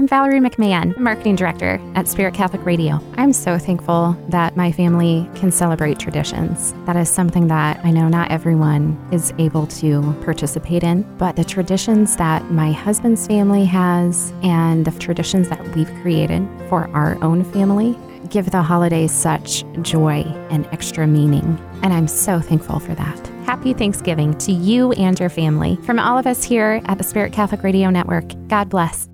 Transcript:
Valerie McMahon, Marketing Director at Spirit Catholic Radio. I'm so thankful that my family can celebrate traditions. That is something that I know not everyone is able to participate in, but the traditions that my husband's family has and the traditions that we've created for our own family give the holidays such joy and extra meaning. And I'm so thankful for that. Happy Thanksgiving to you and your family. From all of us here at the Spirit Catholic Radio Network, God bless.